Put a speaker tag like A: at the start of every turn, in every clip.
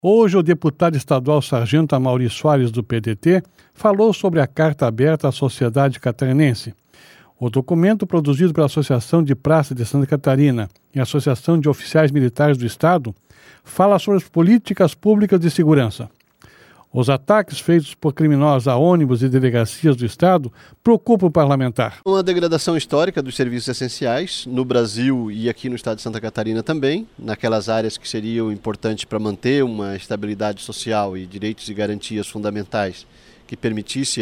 A: Hoje, o deputado estadual Sargento Amaury Soares, do PDT, falou sobre a carta aberta à sociedade catarinense. O documento, produzido pela Associação de Praças de Santa Catarina e a Associação de Oficiais Militares do Estado, fala sobre as políticas públicas de segurança. Os ataques feitos por criminosos a ônibus e delegacias do Estado preocupam o parlamentar.
B: Uma degradação histórica dos serviços essenciais no Brasil e aqui no estado de Santa Catarina também, naquelas áreas que seriam importantes para manter uma estabilidade social e direitos e garantias fundamentais que permitisse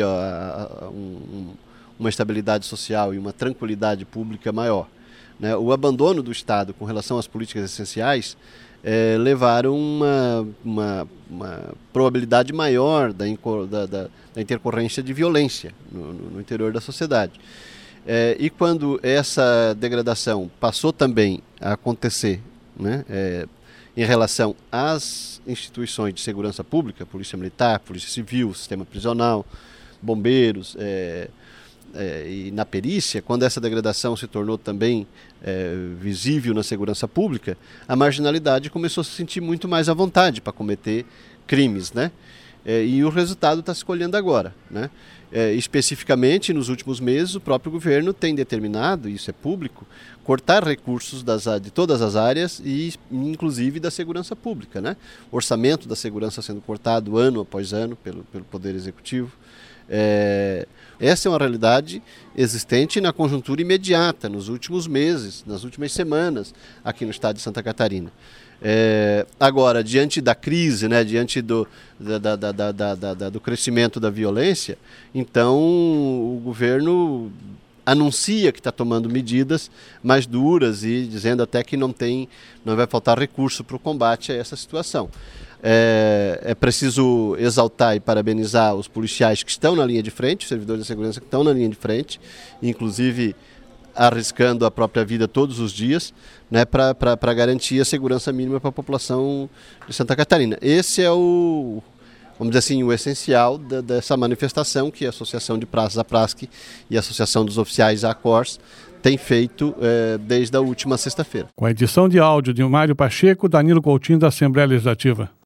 B: uma estabilidade social e uma tranquilidade pública maior. O abandono do Estado com relação às políticas essenciais levaram uma probabilidade maior da intercorrência de violência no interior da sociedade. E quando essa degradação passou também a acontecer, em relação às instituições de segurança pública, Polícia Militar, Polícia Civil, Sistema Prisional, Bombeiros, e na perícia, quando essa degradação se tornou também visível na segurança pública, a marginalidade começou a se sentir muito mais à vontade para cometer crimes, e o resultado está se colhendo agora, especificamente nos últimos meses o próprio governo tem determinado, isso é público, cortar recursos de todas as áreas e inclusive da segurança pública, O orçamento da segurança sendo cortado ano após ano pelo Poder Executivo. Essa é uma realidade existente na conjuntura imediata, nos últimos meses, nas últimas semanas, aqui no estado de Santa Catarina. Agora, diante da crise, diante do crescimento da violência, então o governo anuncia que está tomando medidas mais duras e dizendo até que não vai faltar recurso para o combate a essa situação. É preciso exaltar e parabenizar os policiais que estão na linha de frente, os servidores de segurança que estão na linha de frente, inclusive arriscando a própria vida todos os dias, para garantir a segurança mínima para a população de Santa Catarina. Esse é vamos dizer assim, o essencial dessa manifestação que a Associação de Praças, a PRASC, e a Associação dos Oficiais, a ACORS, tem feito desde a última sexta-feira.
A: Com a edição de áudio de Mário Pacheco, Danilo Coutinho, da Assembleia Legislativa.